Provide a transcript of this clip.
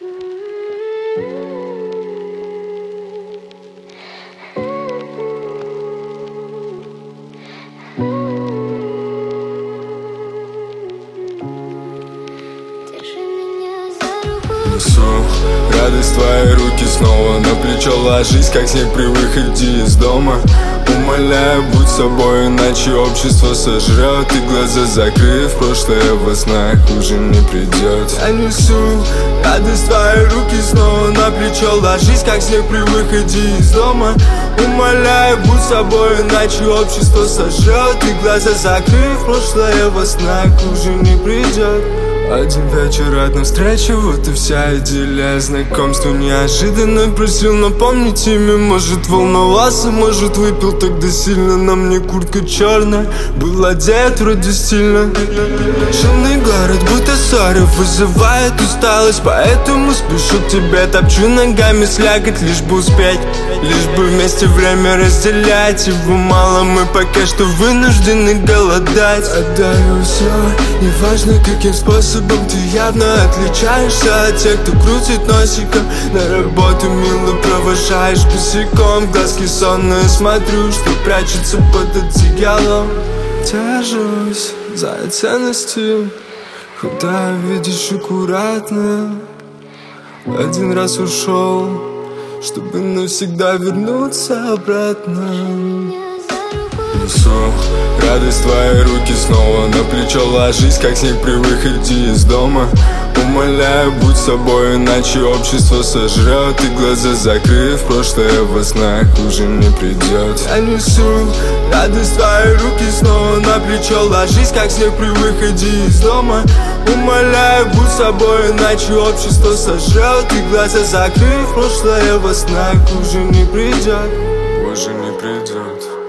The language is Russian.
Несу радость, твои руки снова на плечо ложись, как снег при выходе из дома. Умоляю, будь собой, иначе общество сожрет. И глаза закрыв, прошлое во снах уже не придет. Я несу радость, твои руки снова на плечо ложись, как снег при выходе из дома. Умоляю, будь собой, иначе общество сожрет. И глаза закрыв, прошлое во снах уже не придет. Один вечер, одна встреча, вот и вся идиллия. Знакомство неожиданно, просил напомнить имя. Может волновался, может выпил тогда сильно. На мне куртка черная, был одет вроде стильно. Шумный город, будто ссоры, вызывает усталость. Поэтому спешу к тебе, топчу ногами слякоть, лишь бы успеть, лишь бы вместе время разделять. Его мало, мы пока что вынуждены голодать. Отдаю все, неважно каким способом. Ты явно отличаешься от тех, кто крутит носиком. На работу мило провожаешь босиком. В глазки сонные смотрю, что прячется под одеялом. Держусь за ценности, куда видишь аккуратно. Один раз ушел, чтобы навсегда вернуться обратно. Несу радость, твои руки снова на плечо ложись, как снег при выходе из дома. Умоляю, будь собой, иначе общество сожрет. И глаза закрыв, прошлое во снах уже не придет. Я несу радость, твои руки снова на плечо ложись, как снег при выходе из дома. Умоляю, будь собой, иначе общество сожрет. И глаза закрыв, прошлое во снах уже не придет. Уже не придет.